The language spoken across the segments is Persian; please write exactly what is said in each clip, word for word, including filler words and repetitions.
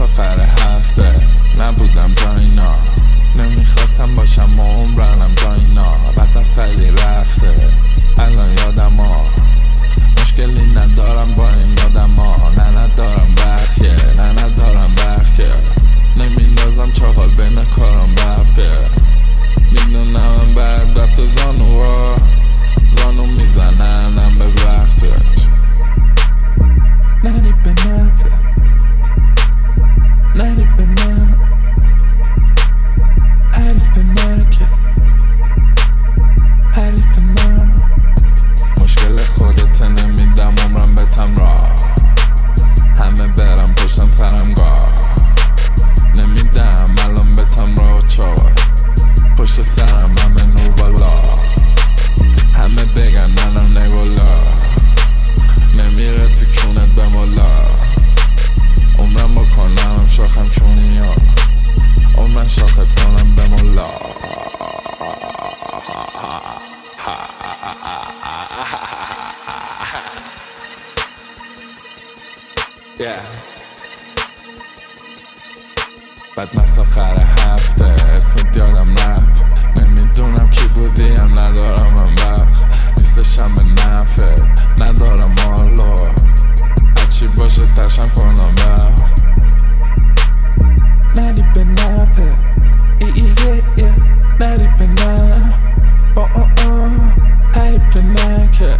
آخر هفته نبودم جا اینا، نمیخواستم باشم عمرنم جا اینا. بعد از خیلی رفته الان یادم ها، مشکلی ندارم با این آدم ها. نه ندارم بخیه، نه ندارم بخیه، نمیندازم چاقال بین کارم بفیه. میدونم بعد رفت زانو ها، زانو میزننم به وقتش. نری به نفه، نری به نه، حریف نکه، حریف نه. مشکل خودت نمیدم عمرم بتم راه، همه برم پشتم سرم گاه. نمیدم الان بتم راه چار، پشت سرم همه نور بالا. همه بگن منم نگولا، نمیره تو کونت به مولا. عمرم بکنم شاخم چونی ها، عمرم شاخت کنم به مولا. yeah. بعد مست آخر هفته اسمت یادم رفت، نمیدونم کی بودی هم ندارم من وقت. نیستشم به نفت، ندارم حالو، هرچی باشه تشم کنم وقت. نری به نفت، ای ای ای ای. نری به نفت، آه آه آه. حریف نکه،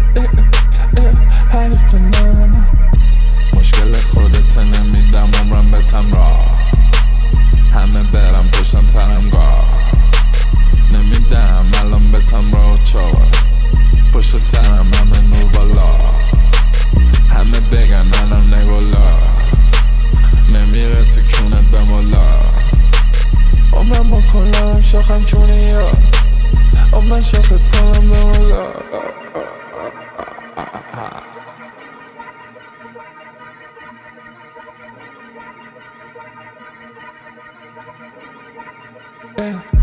حریف نه. مشکل خودت نمیدم عمرم بتم راه، همه برم پشتم سرم گاه. نمیدم الان بتم راه چار، پشت سرم همه نور بالا. همه بگن الان نگولا، نمیره تو کونت به مولا. عمرم بکنم شاخم چونی ها، عمرم شاخت کنم به مولا. Yeah.